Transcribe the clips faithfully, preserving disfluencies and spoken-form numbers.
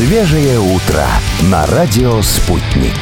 Свежее утро на радио «Спутник».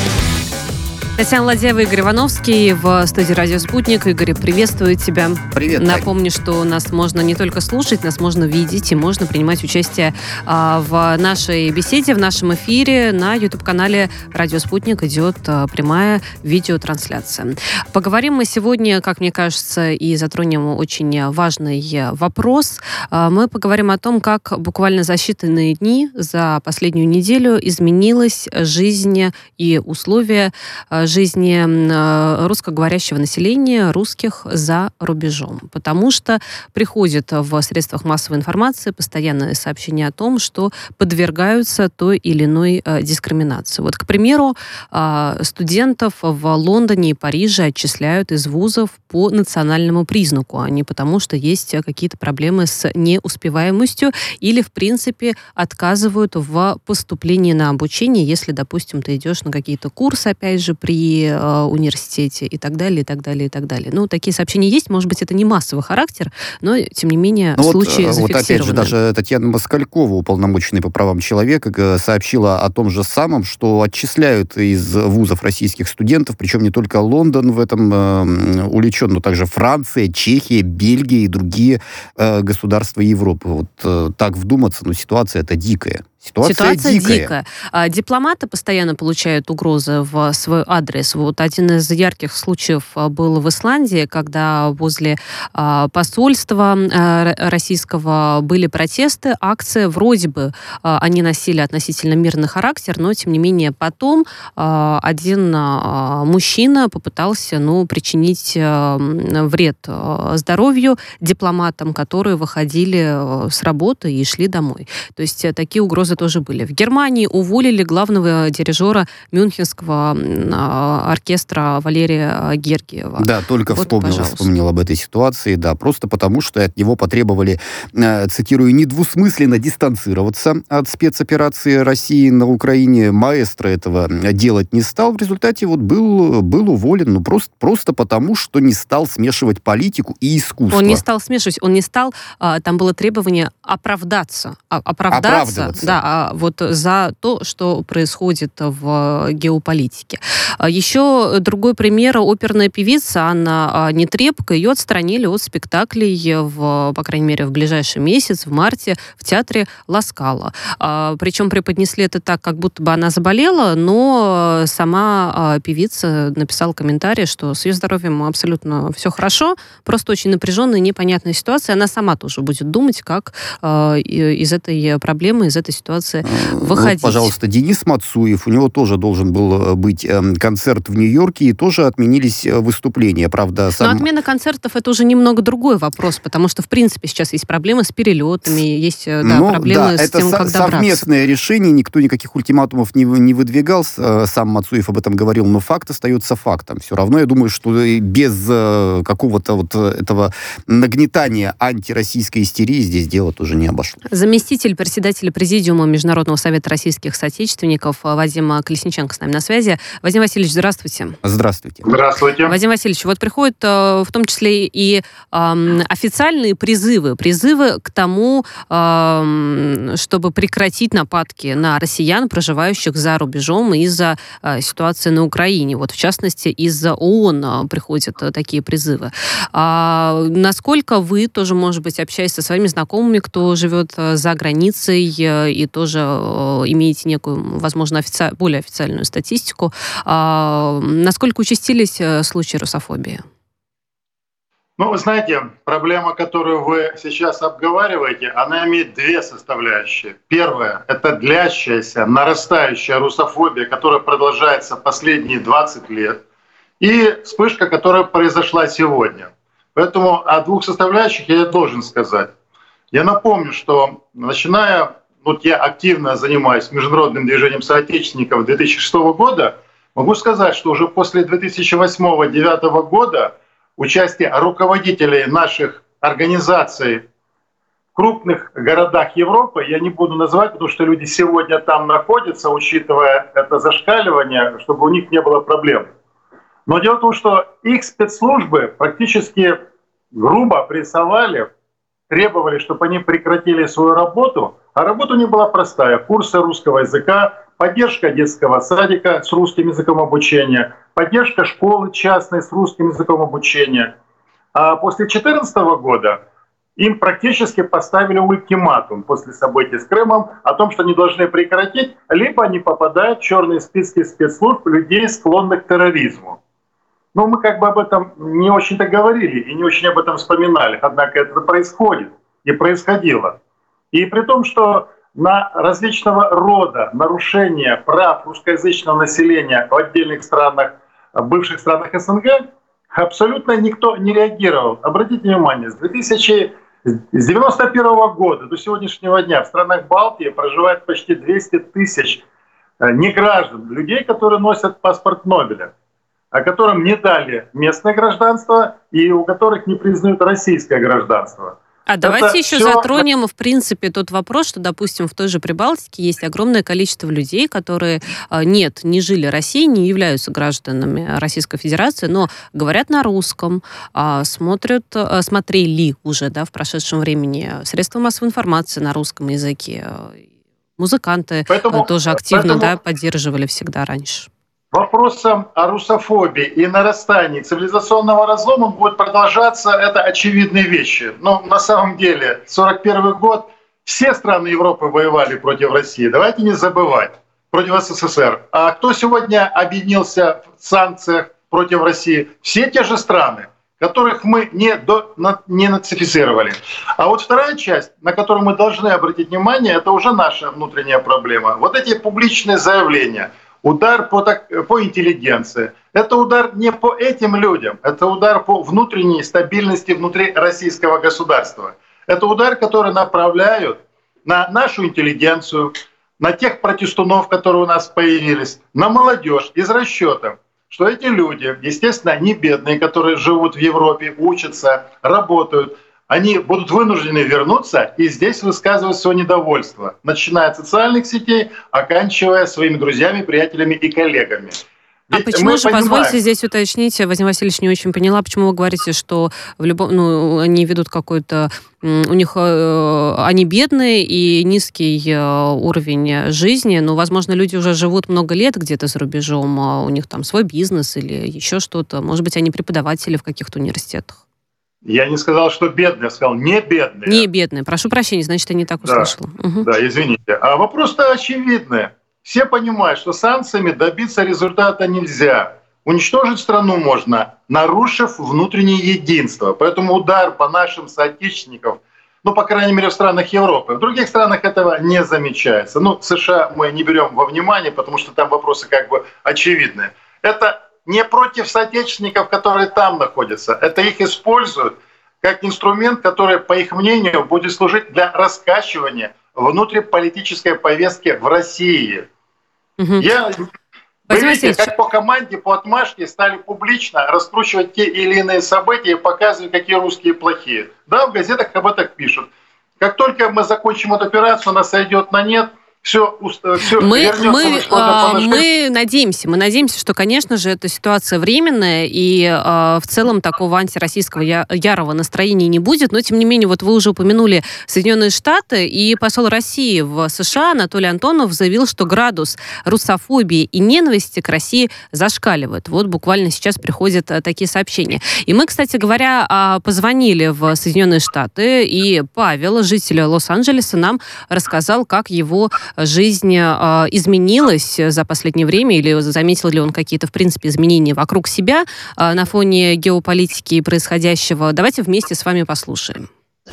Татьяна Ладяева, Игорь Ивановский в студии «Радио Спутник». Игорь, приветствую тебя. Привет, Напомню, что нас можно не только слушать, нас можно видеть и можно принимать участие а, в нашей беседе, в нашем эфире. На YouTube-канале «Радио Спутник» идет а, прямая видеотрансляция. Поговорим мы сегодня, как мне кажется, и затронем очень важный вопрос. А, мы поговорим о том, как буквально за считанные дни, за последнюю неделю изменилась жизнь и условия жизни русскоговорящего населения, русских за рубежом. Потому что приходит в средствах массовой информации постоянное сообщение о том, что подвергаются той или иной дискриминации. Вот, к примеру, студентов в Лондоне и Париже отчисляют из вузов по национальному признаку, а не потому, что есть какие-то проблемы с неуспеваемостью или, в принципе, отказывают в поступлении на обучение, если, допустим, ты идешь на какие-то курсы, опять же, при э, университете и так далее, и так далее, и так далее. Ну, такие сообщения есть. Может быть, это не массовый характер, но, тем не менее, ну, случаи вот, зафиксированы. Вот опять же, даже Татьяна Москалькова, уполномоченная по правам человека, сообщила о том же самом, что отчисляют из вузов российских студентов, причем не только Лондон в этом э, увлечен, но также Франция, Чехия, Бельгия и другие э, государства Европы. Вот э, так вдуматься, но ситуация эта дикая. Ситуация, Ситуация дикая. дикая. А, дипломаты постоянно получают угрозы в свой адрес. Вот один из ярких случаев был в Исландии, когда возле а, посольства а, российского были протесты, акции. Вроде бы а, они носили относительно мирный характер, но, тем не менее, потом а, один а, мужчина попытался ну, причинить а, вред а, здоровью дипломатам, которые выходили а, с работы и шли домой. То есть а, такие угрозы тоже были. В Германии уволили главного дирижера Мюнхенского оркестра Валерия Гергиева. Да, только вот, вспомнил, пожалуйста. вспомнил об этой ситуации, да, просто потому, что от него потребовали, цитирую, недвусмысленно дистанцироваться от спецоперации России на Украине. Маэстро этого делать не стал. В результате вот был, был уволен, ну, просто, просто потому, что не стал смешивать политику и искусство. Он не стал смешивать, он не стал, там было требование оправдаться. Оправдаться, да, вот за то, что происходит в геополитике. Еще другой пример. Оперная певица Анна Нетребко. Ее отстранили от спектаклей, в, по крайней мере, в ближайший месяц, в марте, в театре Ла Скала. Причем преподнесли это так, как будто бы она заболела, но сама певица написала комментарий, что с ее здоровьем абсолютно все хорошо, просто очень напряженная, непонятная ситуация. Она сама тоже будет думать, как из этой проблемы, из этой ситуации выходить. Вот, пожалуйста, Денис Мацуев, у него тоже должен был быть концерт в Нью-Йорке, и тоже отменились выступления, правда. Сам... Но отмена концертов — это уже немного другой вопрос, потому что, в принципе, сейчас есть проблемы с перелетами, есть да, ну, проблемы да, с тем, это как со- добраться. Совместное решение, никто никаких ультиматумов не, не выдвигал, сам Мацуев об этом говорил, но факт остается фактом. Все равно, я думаю, что без какого-то вот этого нагнетания антироссийской истерии здесь дело тоже не обошлось. Заместитель председателя президиума Международного совета российских соотечественников Вадим Колесниченко с нами на связи. Вадим Васильевич, здравствуйте. Здравствуйте. Здравствуйте. Вадим Васильевич, вот приходят в том числе и э, официальные призывы, призывы к тому, э, чтобы прекратить нападки на россиян, проживающих за рубежом из-за э, ситуации на Украине. Вот в частности, из-за ООН приходят такие призывы. А насколько вы тоже, может быть, общаясь со своими знакомыми, кто живет за границей и тоже имеете некую, возможно, офици... более официальную статистику, а, насколько участились случаи русофобии? Ну, вы знаете, проблема, которую вы сейчас обговариваете, она имеет две составляющие. Первая — это длящаяся, нарастающая русофобия, которая продолжается последние двадцать лет, и вспышка, которая произошла сегодня. Поэтому о двух составляющих я должен сказать. Я напомню, что начиная, вот я активно занимаюсь международным движением соотечественников две тысячи шестого года, могу сказать, что уже после две тысячи восьмого — две тысячи девятого года участие руководителей наших организаций в крупных городах Европы, я не буду называть, потому что люди сегодня там находятся, учитывая это зашкаливание, чтобы у них не было проблем. Но дело в том, что их спецслужбы практически грубо прессовали, требовали, чтобы они прекратили свою работу, А работа у них была простая. Курсы русского языка, поддержка детского садика с русским языком обучения, поддержка школы частной с русским языком обучения. А после две тысячи четырнадцатого года им практически поставили ультиматум после событий с Крымом о том, что они должны прекратить, либо они попадают в черные списки спецслужб людей, склонных к терроризму. Но мы как бы об этом не очень-то говорили и не очень об этом вспоминали. Однако это происходит и происходило. И при том, что на различного рода нарушения прав русскоязычного населения в отдельных странах, бывших странах СНГ, абсолютно никто не реагировал. Обратите внимание, с две тысячи С девяносто первого года до сегодняшнего дня в странах Балтии проживает почти двести тысяч неграждан, людей, которые носят паспорт Нобеля, а которым не дали местное гражданство и у которых не признают российское гражданство. А давайте Это еще все... затронем, в принципе, тот вопрос, что, допустим, в той же Прибалтике есть огромное количество людей, которые, нет, не жили в России, не являются гражданами Российской Федерации, но говорят на русском, смотрят, смотрели уже, да, в прошедшем времени средства массовой информации на русском языке. Музыканты поэтому, тоже активно поэтому... да, поддерживали всегда раньше. Вопросом о русофобии и нарастании цивилизационного разлома будет продолжаться. Это очевидные вещи. Но на самом деле, сорок первый год, все страны Европы воевали против России. Давайте не забывать. Против СССР. А кто сегодня объединился в санкциях против России? Все те же страны, которых мы не, до, не нацифицировали. А вот вторая часть, на которую мы должны обратить внимание, это уже наша внутренняя проблема. Вот эти публичные заявления – удар по, по интеллигенции. Это удар не по этим людям, это удар по внутренней стабильности внутри российского государства. Это удар, который направляют на нашу интеллигенцию, на тех протестунов, которые у нас появились, на молодежь из расчета, что эти люди, естественно, не бедные, которые живут в Европе, учатся, работают, они будут вынуждены вернуться и здесь высказывать свое недовольство, начиная от социальных сетей, оканчивая своими друзьями, приятелями и коллегами. А ведь почему же, понимаем... позвольте здесь уточнить, Вадим Васильевич, не очень поняла, почему вы говорите, что в любом, ну, они ведут какой-то, у них, э, они бедные и низкий э, уровень жизни, но, возможно, люди уже живут много лет где-то за рубежом, а у них там свой бизнес или еще что-то, может быть, они преподаватели в каких-то университетах. Я не сказал, что бедные, я сказал не бедные. Не бедные, прошу прощения, значит, я не так услышала. Да, угу. да, извините. А вопрос-то очевидный. Все понимают, что санкциями добиться результата нельзя. Уничтожить страну можно, нарушив внутреннее единство. Поэтому удар по нашим соотечественникам, ну, по крайней мере, в странах Европы. В других странах этого не замечается. Ну, США мы не берем во внимание, потому что там вопросы как бы очевидные. Это не против соотечественников, которые там находятся. Это их используют как инструмент, который, по их мнению, будет служить для раскачивания внутриполитической повестки в России. Угу. Я, вы видите, как по команде, по отмашке стали публично раскручивать те или иные события и показывать, какие русские плохие. Да, в газетах об этом пишут. Как только мы закончим эту операцию, она сойдет на нет, все, все мы, мы, а, мы надеемся, мы надеемся, что, конечно же, эта ситуация временная, и а, в целом такого антироссийского я, ярого настроения не будет, но, тем не менее, вот вы уже упомянули Соединенные Штаты, и посол России в США Анатолий Антонов заявил, что градус русофобии и ненависти к России зашкаливает. Вот буквально сейчас приходят а, такие сообщения. И мы, кстати говоря, а, позвонили в Соединенные Штаты, и Павел, житель Лос-Анджелеса, нам рассказал, как его жизнь э, изменилась за последнее время, или заметил ли он какие-то, в принципе, изменения вокруг себя э, на фоне геополитики и происходящего. Давайте вместе с вами послушаем.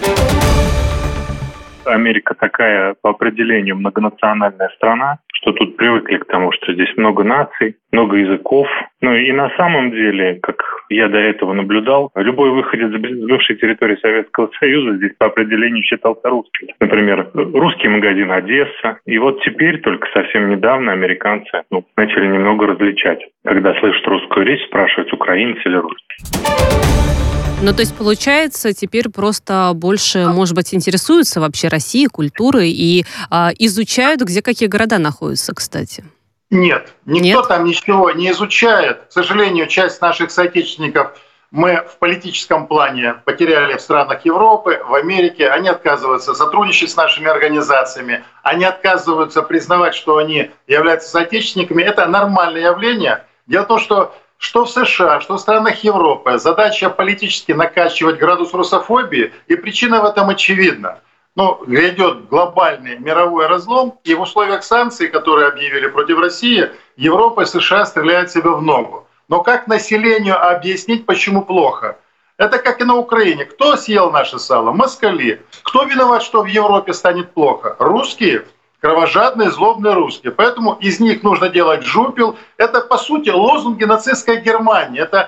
Америка такая по определению многонациональная страна, что тут привыкли к тому, что здесь много наций, много языков. Ну и на самом деле, как я до этого наблюдал, любой выходец с бывшей территории Советского Союза здесь по определению считался русским. Например, русский магазин «Одесса». И вот теперь, только совсем недавно, американцы ну, начали немного различать. Когда слышат русскую речь, спрашивают, украинец или русский. Ну, то есть, получается, теперь просто больше, может быть, интересуются вообще Россией, культурой и а, изучают, где какие города находятся, кстати? Нет, никто Нет? там ничего не изучает. К сожалению, часть наших соотечественников мы в политическом плане потеряли в странах Европы, в Америке. Они отказываются сотрудничать с нашими организациями, они отказываются признавать, что они являются соотечественниками. Это нормальное явление. Дело в том, что что в США, что в странах Европы задача политически накачивать градус русофобии, и причина в этом очевидна. Ну, грядет глобальный мировой разлом, и в условиях санкций, которые объявили против России, Европа и США стреляют себе в ногу. Но как населению объяснить, почему плохо? Это как и на Украине. Кто съел наше сало? Москали. Кто виноват, что в Европе станет плохо? Русские. Кровожадные, злобные русские. Поэтому из них нужно делать жупел. Это, по сути, лозунги нацистской Германии. Это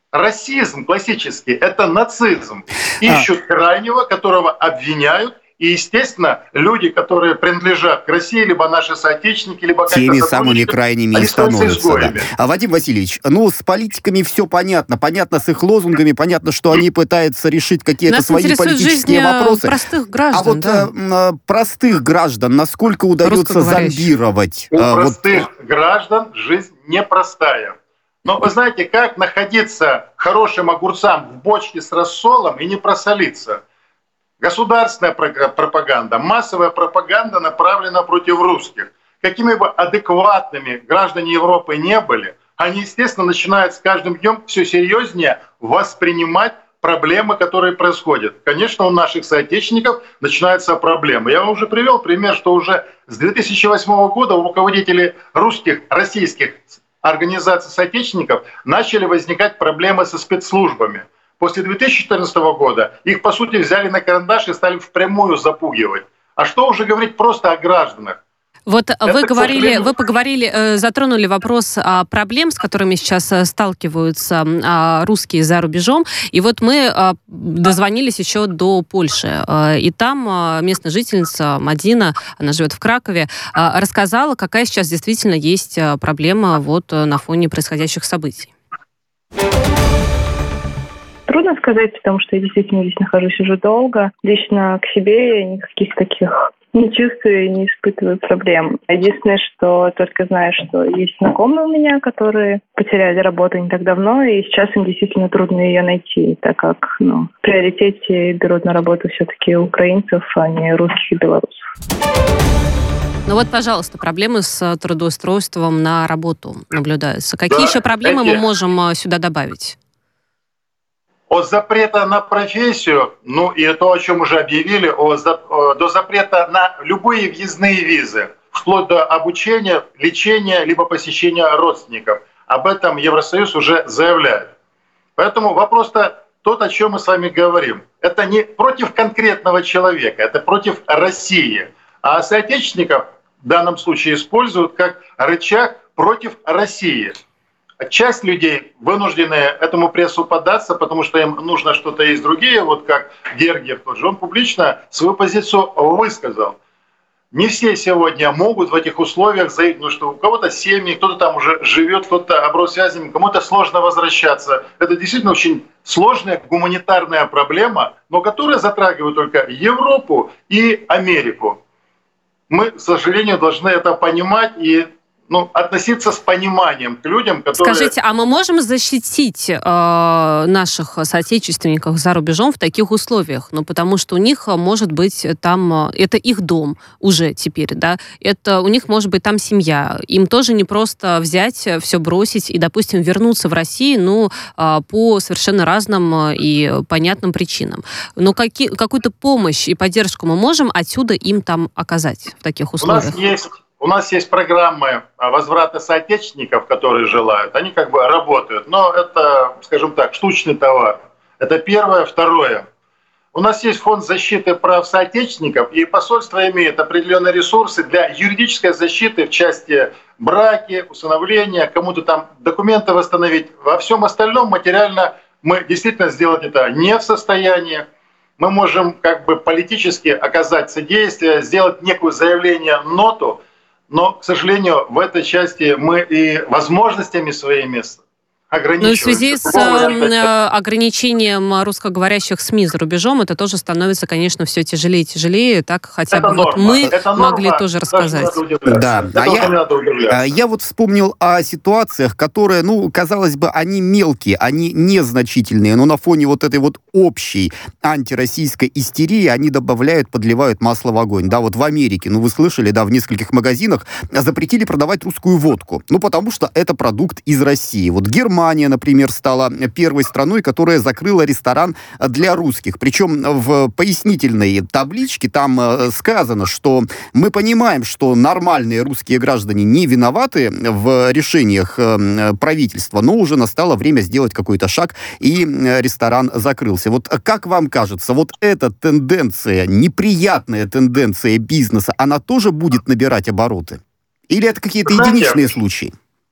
расизм классический, это нацизм. Ищут крайнего, которого обвиняют. И, естественно, люди, которые принадлежат к России, либо наши соотечественники, либо как-то теми самыми крайними и становятся. Да. А, Вадим Васильевич, ну, с политиками все понятно. Понятно с их лозунгами, понятно, что они пытаются решить какие-то Нас свои политические вопросы. Простых граждан, а вот да. э, простых граждан насколько удается зомбировать? У э, простых вот... граждан жизнь непростая. Но вы знаете, как находиться хорошим огурцам в бочке с рассолом и не просолиться? Государственная пропаганда, массовая пропаганда направлена против русских. Какими бы адекватными граждане Европы не были, они, естественно, начинают с каждым днем все серьезнее воспринимать проблемы, которые происходят. Конечно, у наших соотечественников начинаются проблемы. Я вам уже привел пример, что уже с две тысячи восьмого года у руководителей русских, российских организаций соотечественников начали возникать проблемы со спецслужбами. После две тысячи четырнадцатого года их, по сути, взяли на карандаш и стали впрямую запугивать. А что уже говорить просто о гражданах? Вот Это, вы говорили, сожалению... вы поговорили, затронули вопрос о проблем, с которыми сейчас сталкиваются русские за рубежом. И вот мы дозвонились еще до Польши. И там местная жительница Мадина, она живет в Кракове, рассказала, какая сейчас действительно есть проблема вот на фоне происходящих событий. Трудно сказать, потому что я действительно здесь нахожусь уже долго. Лично к себе я никаких таких не чувствую, не испытываю проблем. Единственное, что только знаю, что есть знакомые у меня, которые потеряли работу не так давно, и сейчас им действительно трудно ее найти, так как ну, в приоритете берут на работу все-таки украинцев, а не русских и белорусов. Ну вот, пожалуйста, проблемы с трудоустройством на работу наблюдаются. Какие да, еще проблемы эти... мы можем сюда добавить? От запрета на профессию, ну и то, о чем уже объявили, о, до запрета на любые въездные визы, вплоть до обучения, лечения, либо посещения родственников. Об этом Евросоюз уже заявляет. Поэтому вопрос-то тот, о чем мы с вами говорим. Это не против конкретного человека, это против России. А соотечественников в данном случае используют как рычаг против России. Часть людей вынуждены этому прессу поддаться, потому что им нужно что-то есть другие, вот как Гергиев тот же, он публично свою позицию высказал. Не все сегодня могут в этих условиях заявить, потому что у кого-то семьи, кто-то там уже живет, кто-то оброс связями, кому-то сложно возвращаться. Это действительно очень сложная гуманитарная проблема, но которая затрагивает только Европу и Америку. Мы, к сожалению, должны это понимать и ну, относиться с пониманием к людям, которые... Скажите, а мы можем защитить э, наших соотечественников за рубежом в таких условиях? Ну, потому что у них может быть там... Это их дом уже теперь, да? Это у них может быть там семья. Им тоже не просто взять, все бросить и, допустим, вернуться в Россию, ну, э, по совершенно разным и понятным причинам. Но какие, какую-то помощь и поддержку мы можем отсюда им там оказать в таких условиях? У нас есть... У нас есть программы возврата соотечественников, которые желают. Они как бы работают. Но это, скажем так, штучный товар. Это первое. Второе. У нас есть фонд защиты прав соотечественников, и посольство имеет определенные ресурсы для юридической защиты в части браки, усыновления, кому-то там документы восстановить. Во всем остальном материально мы действительно сделать это не в состоянии. Мы можем как бы политически оказать содействие, сделать некое заявление, ноту, но, к сожалению, в этой части мы и возможностями своими ограничивать. Ну, в связи с э, ограничением русскоговорящих СМИ за рубежом, это тоже становится, конечно, все тяжелее и тяжелее. Так хотя это бы норма. Вот мы это могли норма. Тоже рассказать. Да, а я, я вот вспомнил о ситуациях, которые, ну, казалось бы, они мелкие, они незначительные, но на фоне вот этой вот общей антироссийской истерии они добавляют, подливают масло в огонь. Да, вот в Америке, ну, вы слышали, да, в нескольких магазинах запретили продавать русскую водку. Ну, потому что это продукт из России. Вот Германия Германия, например, стала первой страной, которая закрыла ресторан для русских. Причем в пояснительной табличке там сказано, что мы понимаем, что нормальные русские граждане не виноваты в решениях правительства, но уже настало время сделать какой-то шаг, и ресторан закрылся. Вот как вам кажется, вот эта тенденция, неприятная тенденция бизнеса, она тоже будет набирать обороты? Или это какие-то единичные случаи?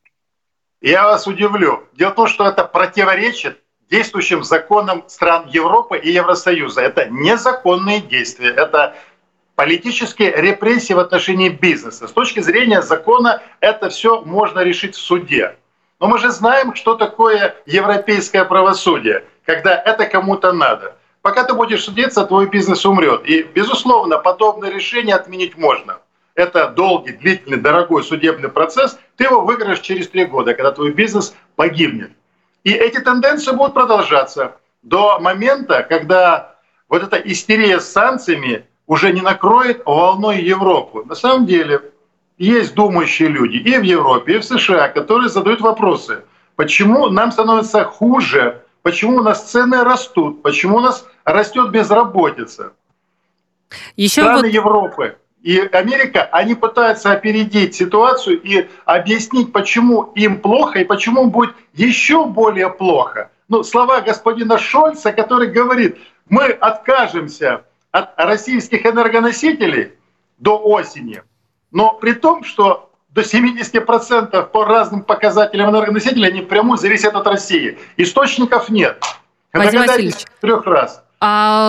Я вас удивлю. Дело в том, что это противоречит действующим законам стран Европы и Евросоюза. Это незаконные действия, это политические репрессии в отношении бизнеса. С точки зрения закона это все можно решить в суде. Но мы же знаем, что такое европейское правосудие, когда это кому-то надо. Пока ты будешь судиться, твой бизнес умрет. И, безусловно, подобное решение отменить можно. Это долгий, длительный, дорогой судебный процесс, ты его выиграешь через три года, когда твой бизнес погибнет. И эти тенденции будут продолжаться до момента, когда вот эта истерия с санкциями уже не накроет волной Европу. На самом деле есть думающие люди и в Европе, и в США, которые задают вопросы, почему нам становится хуже, почему у нас цены растут, почему у нас растет безработица. Еще Страны вот... Европы и Америка, они пытаются опередить ситуацию и объяснить, почему им плохо и почему будет еще более плохо. Ну, слова господина Шольца, который говорит, мы откажемся от российских энергоносителей до осени, но при том, что до семьдесят процентов по разным показателям энергоносителей они напрямую зависят от России. Источников нет. Догадайтесь трех раз. А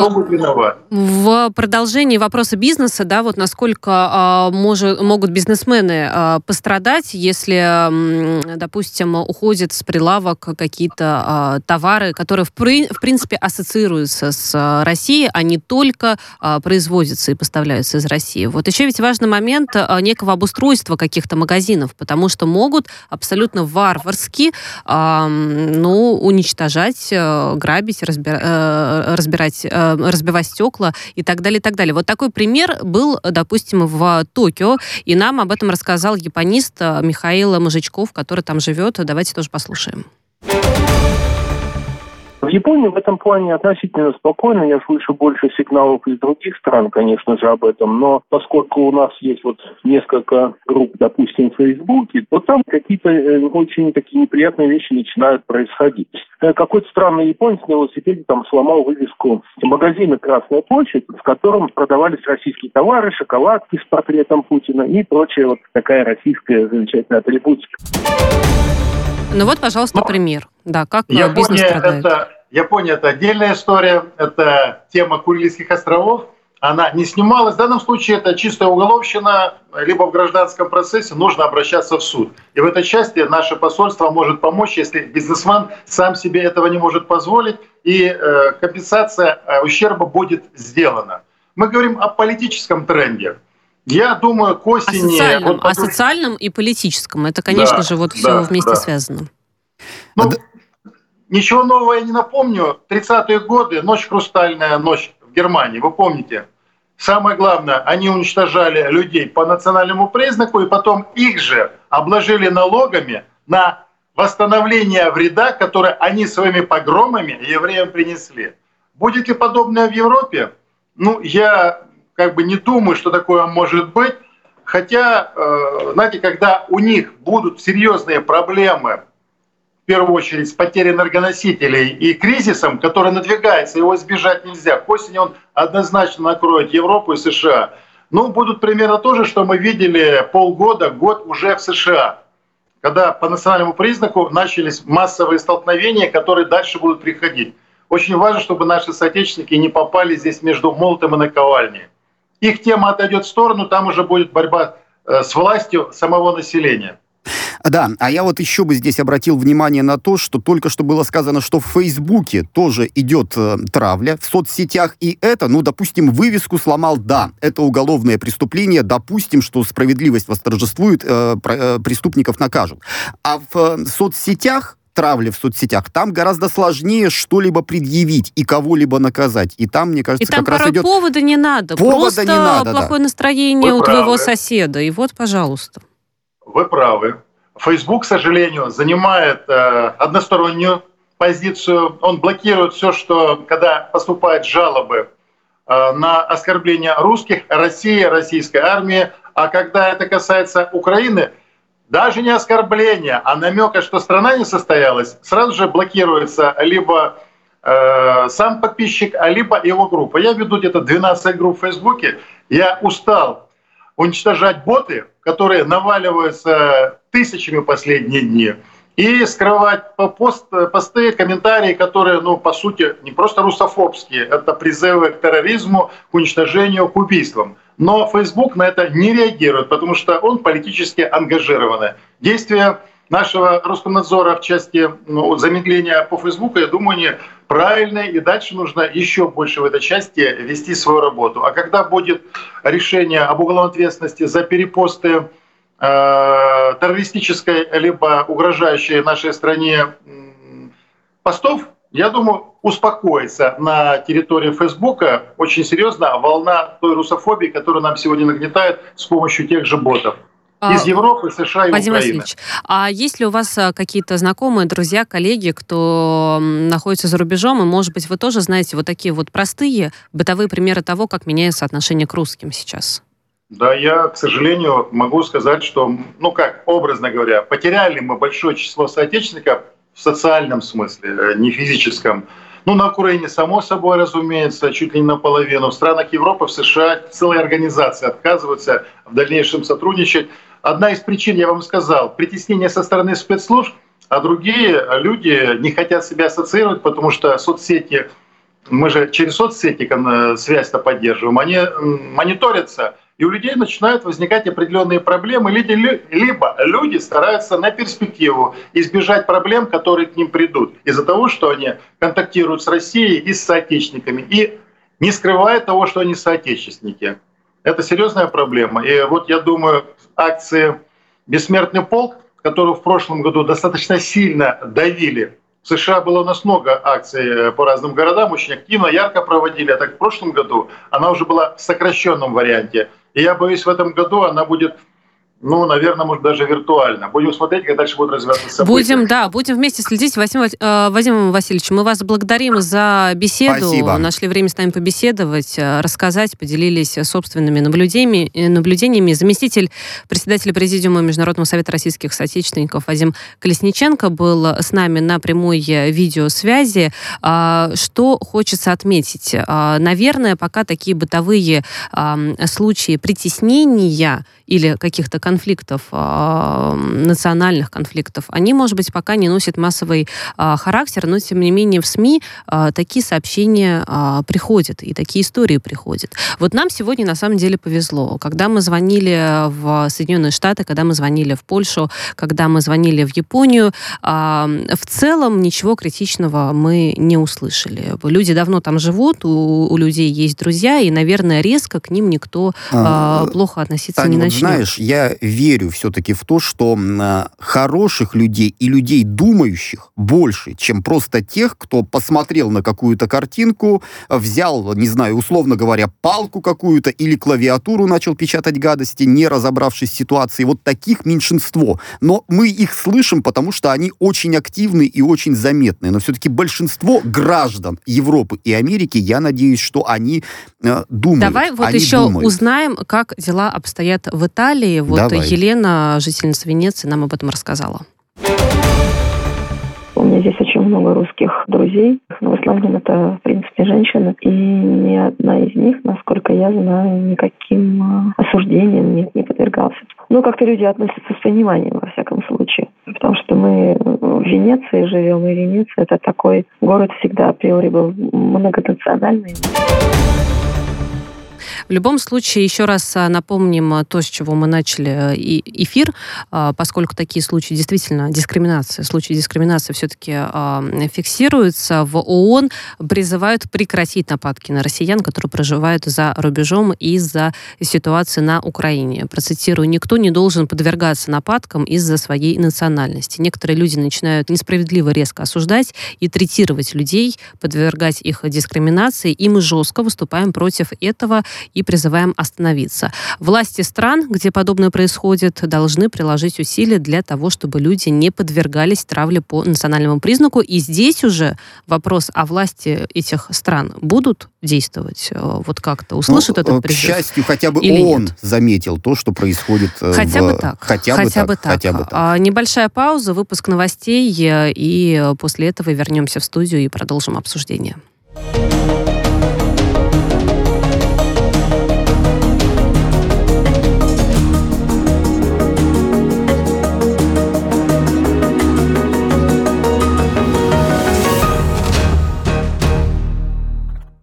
в продолжении вопроса бизнеса, да, вот насколько а, может, могут бизнесмены а, пострадать, если, допустим, уходят с прилавок какие-то а, товары, которые в, при, в принципе ассоциируются с а, Россией, а не только а, производятся и поставляются из России. Вот еще ведь важный момент а, некого обустройства каких-то магазинов, потому что могут абсолютно варварски а, ну, уничтожать, а, грабить, разбира, а, разбирать разбивать стекла и так далее, и так далее. Вот такой пример был, допустим, в Токио, и нам об этом рассказал японист Михаил Мужичков, который там живет. Давайте тоже послушаем. В Японии в этом плане относительно спокойно. Я слышу больше сигналов из других стран, конечно же, об этом. Но поскольку у нас есть вот несколько групп, допустим, в Фейсбуке, то там какие-то очень такие неприятные вещи начинают происходить. Какой-то странный японец на велосипеде там сломал вывеску магазина «Красная площадь», в котором продавались российские товары, шоколадки с портретом Путина и прочая вот такая российская замечательная атрибутика. Ну вот, пожалуйста, Но пример. Да, как Япония бизнес страдает. Это, Япония – это отдельная история. Это тема Курильских островов. Она не снималась. В данном случае это чистая уголовщина. Либо в гражданском процессе нужно обращаться в суд. И в этой части наше посольство может помочь, если бизнесмен сам себе этого не может позволить. И э, компенсация э, ущерба будет сделана. Мы говорим о политическом тренде. Я думаю, к осени... О социальном, вот, о социальном и политическом. Это, конечно да, же, вот все да, вместе да. связано. Ну, а ничего нового я не напомню. тридцатые годы, ночь хрустальная, ночь в Германии, вы помните. Самое главное, они уничтожали людей по национальному признаку, и потом их же обложили налогами на восстановление вреда, который они своими погромами евреям принесли. Будет ли подобное в Европе? Ну, я... как бы не думаю, что такое может быть. Хотя, знаете, когда у них будут серьезные проблемы, в первую очередь с потерей энергоносителей и кризисом, который надвигается, его избежать нельзя. К осени он однозначно накроет Европу и США. Ну, будут примерно то же, что мы видели полгода, год уже в США, когда по национальному признаку начались массовые столкновения, которые дальше будут приходить. Очень важно, чтобы наши соотечественники не попали здесь между молотом и наковальней. Их тема отойдет в сторону, там уже будет борьба с властью самого населения. Да, а я вот еще бы здесь обратил внимание на то, что только что было сказано, что в Фейсбуке тоже идет э, травля, в соцсетях, и это, ну, допустим, вывеску сломал, да, это уголовное преступление, допустим, что справедливость восторжествует, э, про, э, преступников накажут. А в э, соцсетях, травли в соцсетях, там гораздо сложнее что-либо предъявить и кого-либо наказать. И там, мне кажется, и там как раз порой идет... повода не надо, повода просто не надо, плохое да. настроение Вы у правы. твоего соседа, и вот, пожалуйста. Вы правы. Facebook, к сожалению, занимает э, одностороннюю позицию. Он блокирует все, что, когда поступают жалобы э, на оскорбление русских, России, российской армии. А когда это касается Украины, даже не оскорбления, а намека, что страна не состоялась, сразу же блокируется либо э, сам подписчик, а либо его группа. Я веду где-то двенадцать групп в Фейсбуке. Я устал уничтожать боты, которые наваливаются тысячами последние дни, и скрывать пост, посты, комментарии, которые, ну, по сути, не просто русофобские, это призывы к терроризму, к уничтожению, к убийствам. Но Facebook на это не реагирует, потому что он политически ангажированный. Действия нашего Роскомнадзора в части, ну, замедления по Фейсбуку, я думаю, они правильные, и дальше нужно еще больше в этой части вести свою работу. А когда будет решение об уголовной ответственности за перепосты э, террористической либо угрожающей нашей стране э, постов, я думаю, успокоится на территории Фейсбука очень серьезно волна той русофобии, которую нам сегодня нагнетает с помощью тех же ботов. Из Европы, США и Вадим Украины. Васильевич, а есть ли у вас какие-то знакомые, друзья, коллеги, кто находится за рубежом, и, может быть, вы тоже знаете вот такие вот простые бытовые примеры того, как меняется отношение к русским сейчас? Да, я, к сожалению, могу сказать, что, ну как, образно говоря, потеряли мы большое число соотечественников в социальном смысле, не физическом. Ну, на Украине, само собой, разумеется, чуть ли не наполовину. В странах Европы, в США целые организации отказываются в дальнейшем сотрудничать. Одна из причин, я вам сказал, притеснение со стороны спецслужб, а другие люди не хотят себя ассоциировать, потому что соцсети, мы же через соцсети связь-то поддерживаем, они мониторятся, и у людей начинают возникать определенные проблемы, либо люди стараются на перспективу избежать проблем, которые к ним придут, из-за того, что они контактируют с Россией и с соотечественниками, и не скрывают того, что они соотечественники. Это серьезная проблема. И вот я думаю, акции «Бессмертный полк», которые в прошлом году достаточно сильно давили. В США было у нас много акций по разным городам, очень активно, ярко проводили. А так в прошлом году она уже была в сокращенном варианте. И я боюсь, в этом году она будет, ну, наверное, может, даже виртуально. Будем смотреть, как дальше будут развиваться события. Будем, да, будем вместе следить. Вадим, э, Вадим Васильевич, мы вас благодарим за беседу. Спасибо. Нашли время с нами побеседовать, рассказать, поделились собственными наблюдениями. наблюдениями. Заместитель председателя Президиума Международного совета российских соотечественников Вадим Колесниченко был с нами на прямой видеосвязи. Что хочется отметить? Наверное, пока такие бытовые случаи притеснения или каких-то конфликтов, э, национальных конфликтов, они, может быть, пока не носят массовый э, характер, но, тем не менее, в СМИ э, такие сообщения э, приходят, и такие истории приходят. Вот нам сегодня, на самом деле, повезло. Когда мы звонили в Соединенные Штаты, когда мы звонили в Польшу, когда мы звонили в Японию, э, в целом ничего критичного мы не услышали. Люди давно там живут, у, у людей есть друзья, и, наверное, резко к ним никто э, а, плохо относиться Таня, не начнет. Знаешь, я верю все-таки в то, что э, хороших людей и людей думающих больше, чем просто тех, кто посмотрел на какую-то картинку, взял, не знаю, условно говоря, палку какую-то или клавиатуру начал печатать гадости, не разобравшись в ситуации. Вот таких меньшинство. Но мы их слышим, потому что они очень активны и очень заметны. Но все-таки большинство граждан Европы и Америки, я надеюсь, что они э, думают. Давай вот они еще думают. узнаем, как дела обстоят в Италии. Вот Давай. Елена, жительница Венеции, нам об этом рассказала. У меня здесь очень много русских друзей, но в основном это, в принципе, женщины. И ни одна из них, насколько я знаю, никаким осуждением не, не подвергался. Ну, как-то люди относятся с пониманием, во всяком случае. Потому что мы в Венеции живем, и Венеция — это такой город всегда априори был многонациональный. В любом случае, еще раз напомним то, с чего мы начали эфир, поскольку такие случаи действительно дискриминации, случаи дискриминации все-таки фиксируются. В ООН призывают прекратить нападки на россиян, которые проживают за рубежом из-за ситуации на Украине. Процитирую: «Никто не должен подвергаться нападкам из-за своей национальности. Некоторые люди начинают несправедливо резко осуждать и третировать людей, подвергать их дискриминации, и мы жестко выступаем против этого и призываем остановиться. Власти стран, где подобное происходит, должны приложить усилия для того, чтобы люди не подвергались травле по национальному признаку». И здесь уже вопрос, а власти этих стран будут действовать вот как-то, услышат ну, этот призыв? К счастью, хотя бы он нет? заметил то, что происходит. Хотя в... бы так. Хотя, хотя бы, бы так, так. Хотя бы так. А, небольшая пауза, выпуск новостей, и после этого вернемся в студию и продолжим обсуждение.